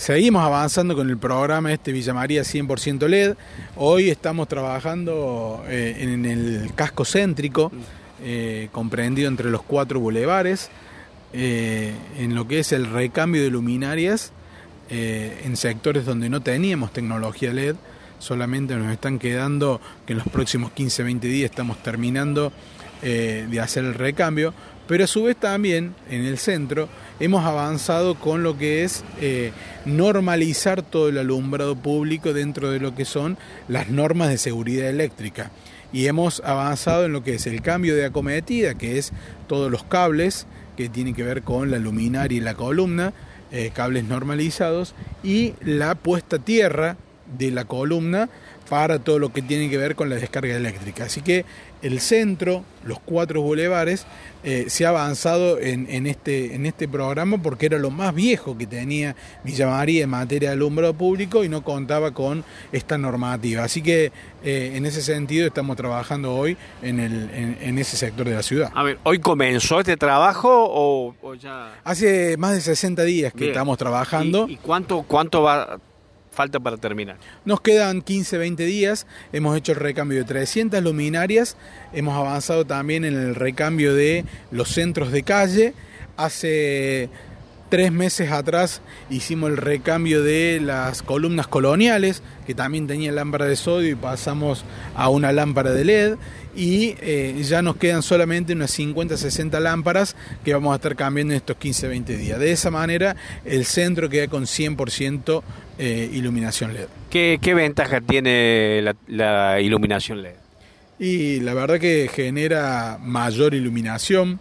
Seguimos avanzando con el programa Villa María 100% LED. Hoy estamos trabajando en el casco céntrico, comprendido entre los 4 bulevares, en lo que es el recambio de luminarias en sectores donde no teníamos tecnología LED. Solamente nos están quedando que en los próximos 15-20 días estamos terminando de hacer el recambio, pero a su vez también en el centro hemos avanzado con lo que es normalizar todo el alumbrado público dentro de lo que son las normas de seguridad eléctrica, y hemos avanzado en lo que es el cambio de acometida, que es todos los cables que tienen que ver con la luminaria y la columna, cables normalizados, y la puesta a tierra de la columna para todo lo que tiene que ver con la descarga eléctrica. Así que el centro, los 4 bulevares, se ha avanzado en este programa porque era lo más viejo que tenía Villa María en materia de alumbrado público y no contaba con esta normativa. Así que en ese sentido estamos trabajando hoy en ese sector de la ciudad. A ver, ¿hoy comenzó este trabajo o ya...? Hace más de 60 días que estamos trabajando. ¿Y cuánto falta para terminar? Nos quedan 15-20 días, hemos hecho el recambio de 300 luminarias, hemos avanzado también en el recambio de los centros de calle. Hace 3 meses atrás hicimos el recambio de las columnas coloniales, que también tenían lámpara de sodio, y pasamos a una lámpara de LED, y ya nos quedan solamente unas 50-60 lámparas que vamos a estar cambiando en estos 15-20 días. De esa manera el centro queda con 100% iluminación LED. ¿Qué ventaja tiene la iluminación LED? Y la verdad que genera mayor iluminación.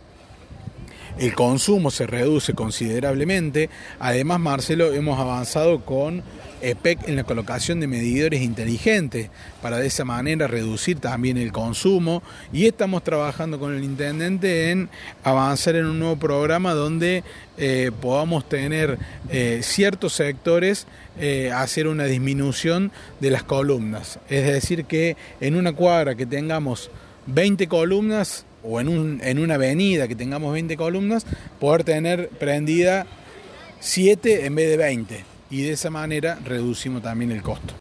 El consumo se reduce considerablemente. Además, Marcelo, hemos avanzado con EPEC en la colocación de medidores inteligentes para de esa manera reducir también el consumo, y estamos trabajando con el intendente en avanzar en un nuevo programa donde podamos tener ciertos sectores hacer una disminución de las columnas. Es decir, que en una cuadra que tengamos 20 columnas, o en una avenida que tengamos 20 columnas, poder tener prendida 7 en vez de 20, y de esa manera reducimos también el costo.